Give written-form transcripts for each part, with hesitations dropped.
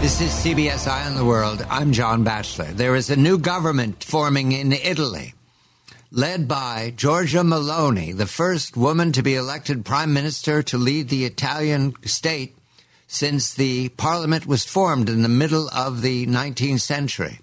This is CBS Eye on the World. I'm John Batchelor. There is a new government forming in Italy, led by Giorgia Meloni, the first woman to be elected prime minister to lead the Italian state since the parliament was formed in the middle of the 19th century.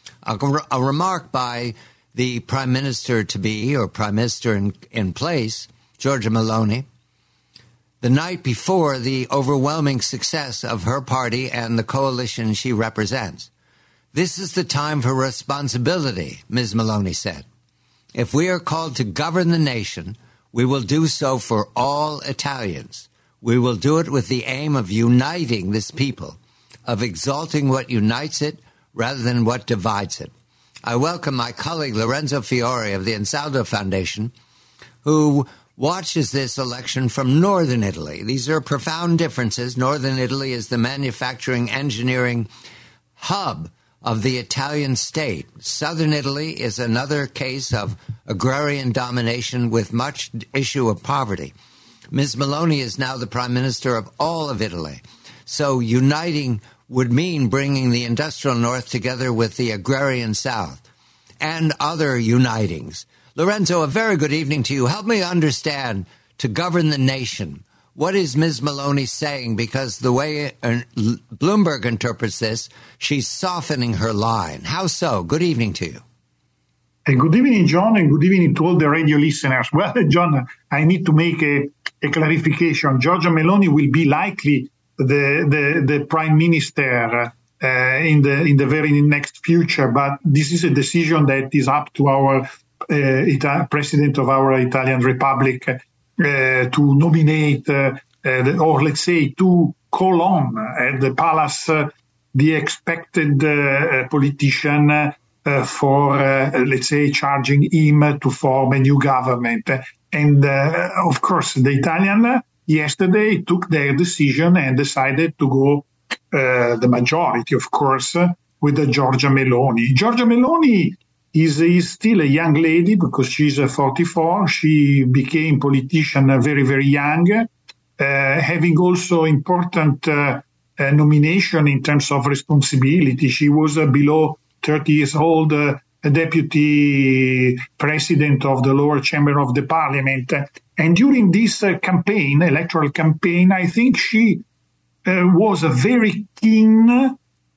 A remark by the prime minister-to-be, or prime minister in place, Giorgia Meloni, the night before the overwhelming success of her party and the coalition she represents. This is the time for responsibility, Ms. Meloni said. If we are called to govern the nation, we will do so for all Italians. We will do it with the aim of uniting this people, of exalting what unites it rather than what divides it. I welcome my colleague Lorenzo Fiore of the Ansaldo Foundation, who watches this election from northern Italy. These are profound differences. Northern Italy is the manufacturing engineering hub of the Italian state. Southern Italy is another case of agrarian domination with much issue of poverty. Ms. Meloni is now the prime minister of all of Italy. So uniting would mean bringing the industrial north together with the agrarian south and other unitings. Lorenzo, a very good evening to you. Help me understand, to govern the nation, what is Ms. Meloni saying? Because the way Bloomberg interprets this, she's softening her line. How so? Good evening to you. Good evening, John, and good evening to all the radio listeners. Well, John, I need to make a clarification. Giorgia Meloni will be likely the prime minister in the very next future, but this is a decision that is up to our president of our Italian Republic to nominate or let's say to call on at the palace the expected politician for let's say charging him to form a new government. And of course the Italian yesterday took their decision and decided to go the majority, of course, with the Giorgia Meloni. Giorgia Meloni is still a young lady because she's 44. She became politician very, very young, having also important nomination in terms of responsibility. She was below 30 years old, a deputy president of the lower chamber of the parliament. And during this electoral campaign, I think she was very keen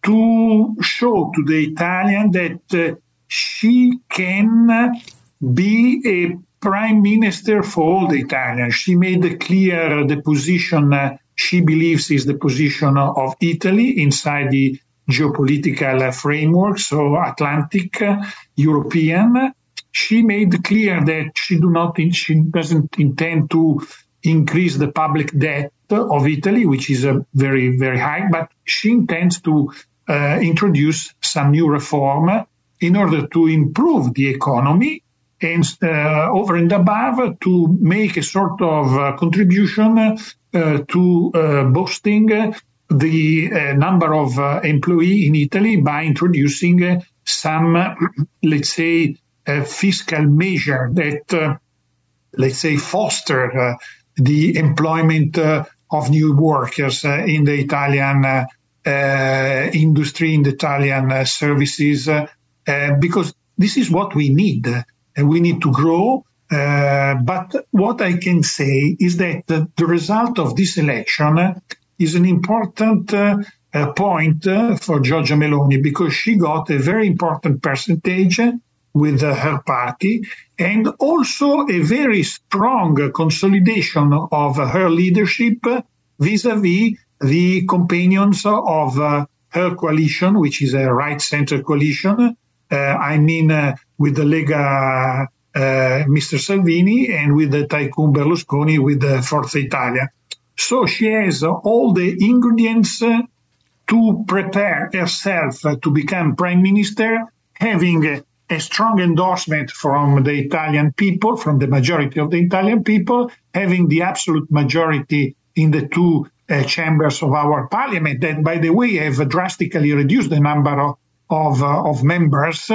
to show to the Italian that she can be a prime minister for all the Italians. She made clear the position she believes is the position of Italy inside the geopolitical framework, so Atlantic, European. She made clear that she doesn't intend to increase the public debt of Italy, which is very, very high, but she intends to introduce some new reform in order to improve the economy and over and above to make a sort of contribution to boosting the number of employees in Italy by introducing some, let's say, fiscal measure that, let's say, foster the employment of new workers in the Italian industry, in the Italian services, because this is what we need. We need to grow. But what I can say is that the result of this election is an important point for Giorgia Meloni, because she got a very important percentage with her party and also a very strong consolidation of her leadership vis-à-vis the companions of her coalition, which is a right-center coalition. With the Lega, Mr. Salvini, and with the tycoon Berlusconi with the Forza Italia. So she has all the ingredients to prepare herself to become prime minister, having a strong endorsement from the Italian people, from the majority of the Italian people, having the absolute majority in the two chambers of our parliament, that, by the way, have drastically reduced the number of members,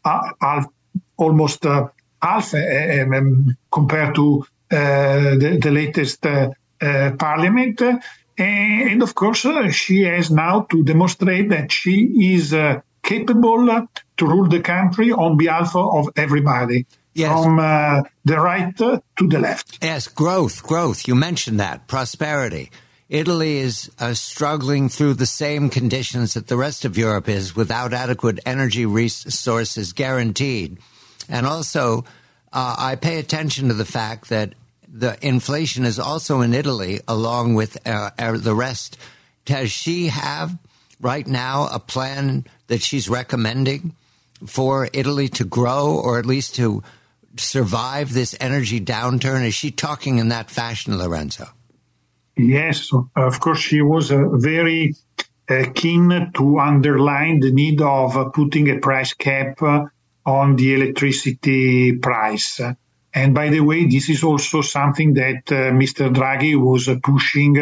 almost half compared to the latest parliament. And of course, she has now to demonstrate that she is capable to rule the country on behalf of everybody, yes, from the right to the left. Yes, growth. You mentioned that. Prosperity. Italy is struggling through the same conditions that the rest of Europe is, without adequate energy resources guaranteed. And also, I pay attention to the fact that the inflation is also in Italy, along with the rest. Does she have right now a plan that she's recommending for Italy to grow, or at least to survive this energy downturn? Is she talking in that fashion, Lorenzo? Yes, of course, she was very keen to underline the need of putting a price cap on the electricity price. And by the way, this is also something that Mr. Draghi was pushing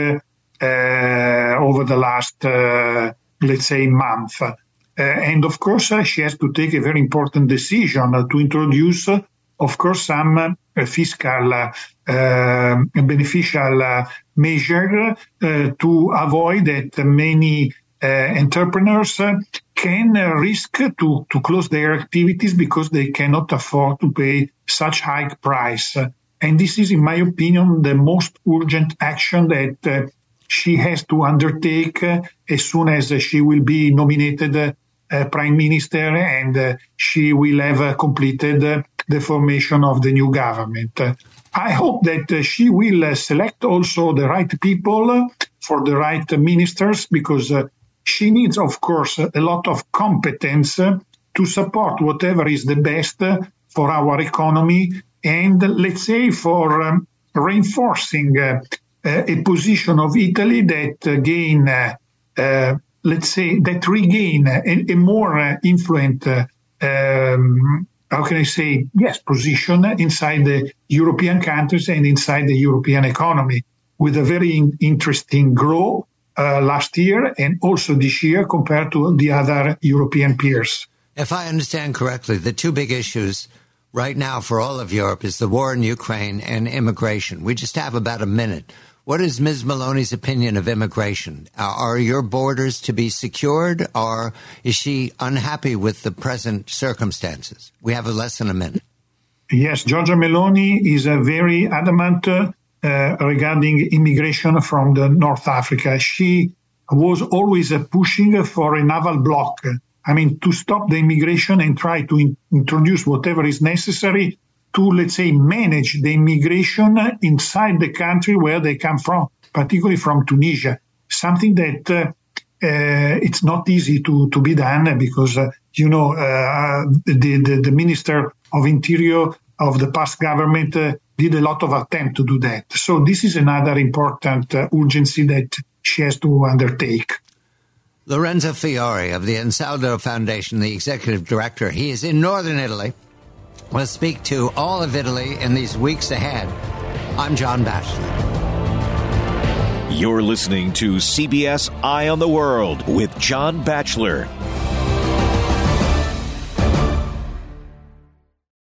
over the last, let's say, month. And of course, she has to take a very important decision to introduce, of course, some fiscal beneficial measure to avoid that many entrepreneurs can risk to close their activities because they cannot afford to pay such high price. And this is, in my opinion, the most urgent action that she has to undertake as soon as she will be nominated prime minister and she will have completed the formation of the new government. I hope that she will select also the right people for the right ministers, because she needs, of course, a lot of competence to support whatever is the best for our economy and, let's say, for reinforcing a position of Italy that regain a more influent position inside the European countries and inside the European economy, with a very interesting growth last year and also this year compared to the other European peers. If I understand correctly, the two big issues right now for all of Europe is the war in Ukraine and immigration. We just have about a minute. What is Ms. Meloni's opinion of immigration? Are your borders to be secured, or is she unhappy with the present circumstances? We have less than a minute. Yes, Giorgia Meloni is very adamant regarding immigration from the North Africa. She was always pushing for a naval block. To stop the immigration and try to introduce whatever is necessary to, let's say, manage the immigration inside the country where they come from, particularly from Tunisia. Something that it's not easy to be done because, the Minister of Interior of the past government did a lot of attempt to do that. So this is another important urgency that she has to undertake. Lorenzo Fiore of the Ansaldo Foundation, the executive director, he is in northern Italy. We'll speak to all of Italy in these weeks ahead. I'm John Batchelor. You're listening to CBS Eye on the World with John Batchelor.